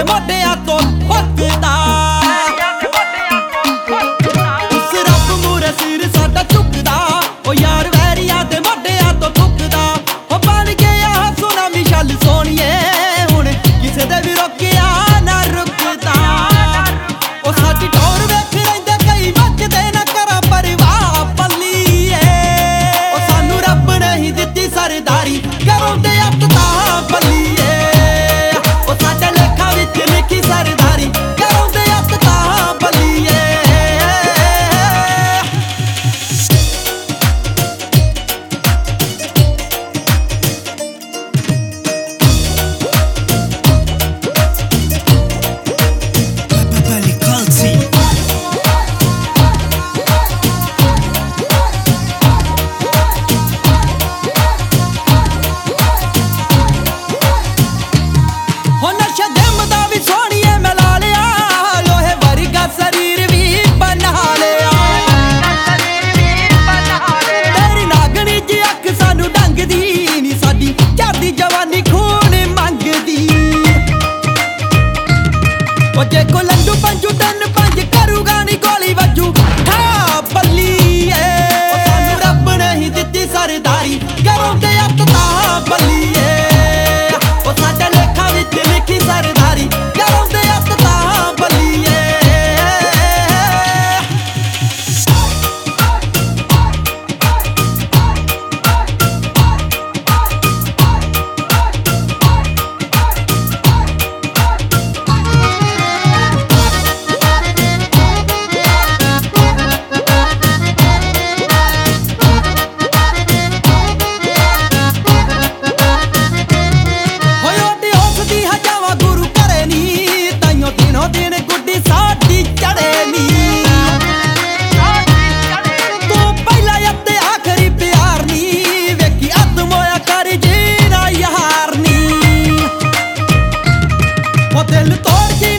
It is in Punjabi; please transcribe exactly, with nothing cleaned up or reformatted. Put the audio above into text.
ਮੋਢਿਆਂ ਤੋਂ ਫੱਕਦਾ ਉਸ ਰੱਬ ਮੂਹਰੇ ਸਿਰ ਸਾਡਾ ਝੁਕਦਾ ਉਹ ਯਾਰ ਵੈਰੀਆਂ ਦੇ ਮੋਢਿਆਂ ਤੋਂ ਥੁੱਕਦਾ ਉਹ ਬਣ ਗਿਆ ਸੋਨਾ ਮਿਸ਼ਲ ਸੋਹਣੀਏ ਹੁਣ ਕਿਸੇ ਦੇ ਵੀ ਰੋਕਿਆ ਨਾ ਰੁਕਦਾ ਉਹ ਸਾਡੀ ਟੌਰ ਵੇਖ ਰਹਿੰਦੇ ਕਈ ਮੱਚਦੇ ਨਾ ਕਰਾਂ ਪਰਵਾਹ ਪੱਲੀਏ ਉਹ ਸਾਨੂੰ ਰੱਬ ਨੇ ਹੀ ਦਿੱਤੀ ਸਰਦਾਰੀ ਕਰਾਉਂਦੇ ਅੱਤ ਤਾਂ ਪੱਲੀਏ ਉਹ ਸਾਡੇ ਲੇਖਾਂ ਵਿੱਚ ਲਿਖੀ ਸਰਦਾਰੀ ਕਰਾਉਂਦੇ ਅੱਤ ਤਾਂ ਪੱਲੀਏ ਜੇ ਕੋ ਲੰਡੂ ਪੰਜੂ ਤਿੰਨ ਪੰਜ ਕਰੂਗਾ ਨੀ ਗੋਲੀ ਵੱਜੂ ਹਾਂ ਬੱਲੀਏ ਉਹ ਸਾਨੂੰ ਰੱਬ ਨੇ ਹੀ ਦਿੱਤੀ ਸਰਦਾਰੀ ਕਰਾਉਂਦੇ ਅੱਤ ਤਾਂ ਬੱਲੀਏ ਉਹ ਸਾਡੇ ਲੇਖਾਂ ਵਿੱਚ ਲਿਖੀ ਸਰਦਾਰੀ ਕਰਾਉਂਦੇ ਅੱਤ ਤਾਂ ਬੱਲੀਏ ਦਿਲ ਤੋੜ ਕੇ